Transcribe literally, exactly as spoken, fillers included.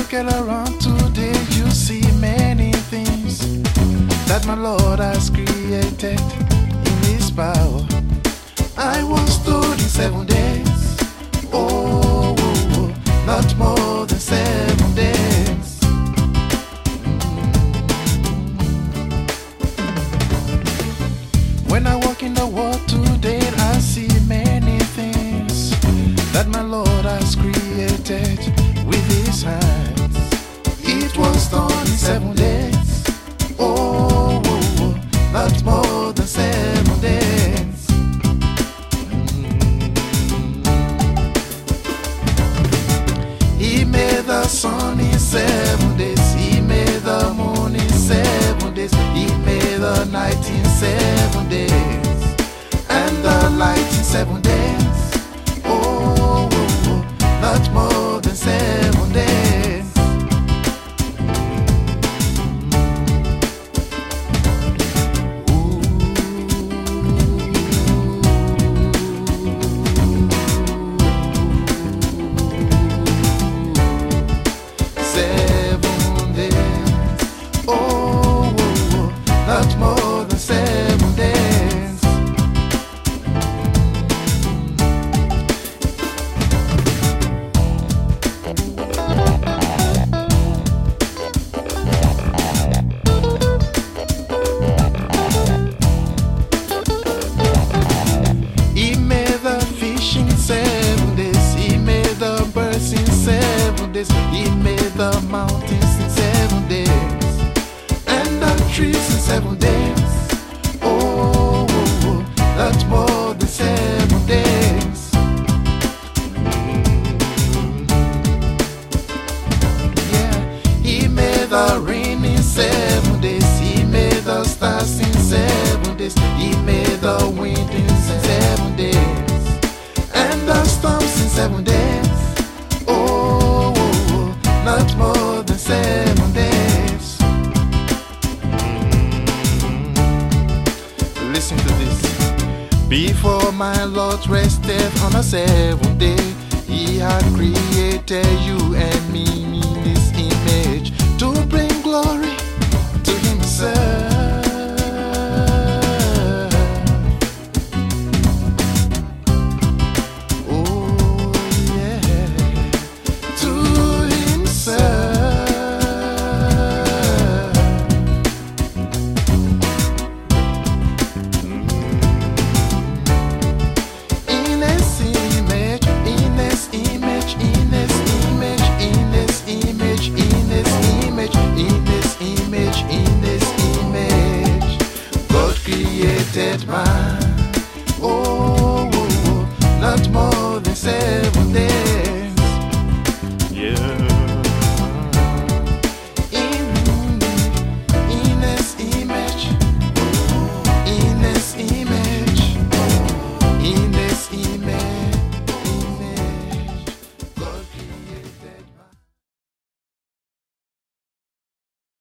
look at around today, you see many things that my Lord has created in His power. I was told in seven days, oh, oh, oh, not more than seven days. Mm. When I walk in the world today, I see many things that my Lord has created with His hands. It was done in seven days, oh, oh, oh, not more than seven days. Mm. He made the sun in seven days, He made the moon in seven days, He made the night in seven days, and the light in seven days. Oh, oh, oh, not more than seven days. Ooh. Seven days. Oh, oh, oh, not more than seven days. He made the fish in seven days, He made the birds in seven days, He made the mountains in seven days, and the trees in seven days. Oh, oh, oh, that's more than seven days. Yeah, He made the rain in seven days, He made the stars in seven days, He made the wind in seven days, and the storms in seven days. Oh, oh, oh, not more than seven days. Mm. Listen to this. Before my Lord rested on the seventh day, He had created you